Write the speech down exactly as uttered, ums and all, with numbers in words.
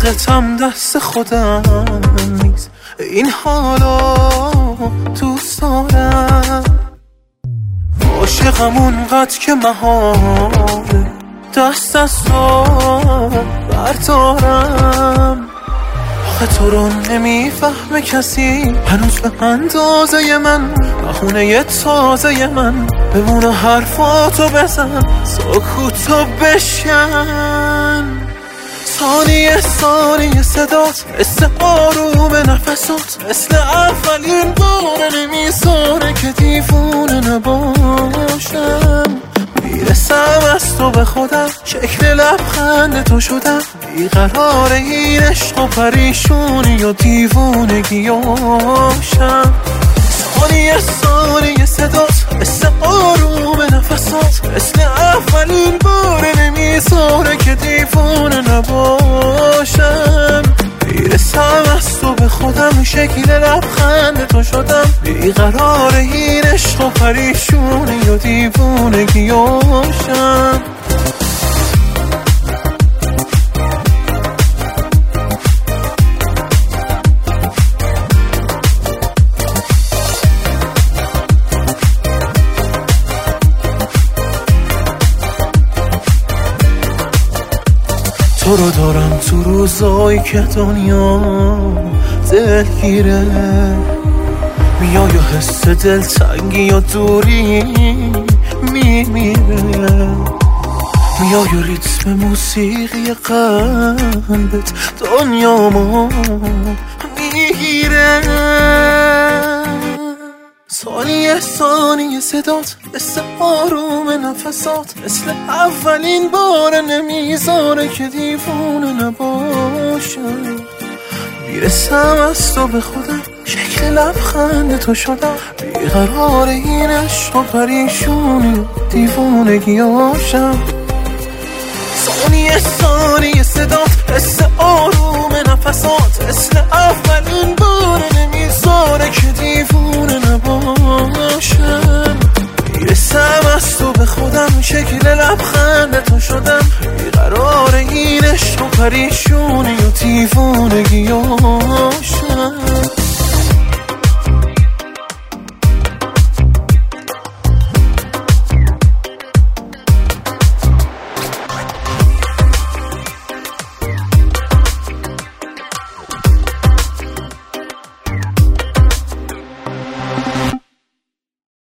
عشقتم دست خودم نیست، این حالا دوست دارم. عاشقم اونقدر که محاله دست از تو بردارم. آخه تو رو نمیفهمه کسی هنوز به اندازه من، بخونه تازه من بمونه حرفاتو بزن، سکوتو بشکن. ثانیه ثانیه صدات مثل آروم نفسات، مثل اولین بار نمیذاره که دیوونه نباشم. میرسم از تو به خودم، شکل لبخند تو شدم، بیقرار این عشق و پریشونی و دیوونگیاشم. ثانیه ثانیه صدات مثل آروم نفسات، مثل اولین بار نمیذاره که دیوونه نباشم. میرسم از تو به خودم، شکل لبخند تو شدم، بیقرار این عشق و پریشونی و دیوونگیاشم. تو رو دارم تو روزایی که دنیا دلگیره، میای و حس دلتنگی یا دوری میمیره، میای و ریتم موسیقی قلبت دنیامو میگیره. ثانیه ثانیه صدات مثل آروم نفسات، مثل اولین بار نمیذاره که دیوونه نباشم. میرسم از تو به خودم، شکل لبخند تو شدم، بیقرار این عشق و پریشونی و دیوونگیاشم. ثانیه ثانیه صدات مثل آروم نفسات، مثل اولین بار نمیذاره که دیوونه نباشم. میرسم از تو به خودم، شکل لبخند تو شدم، بیقرار این عشق و پریشونی و دیوونگیاشم.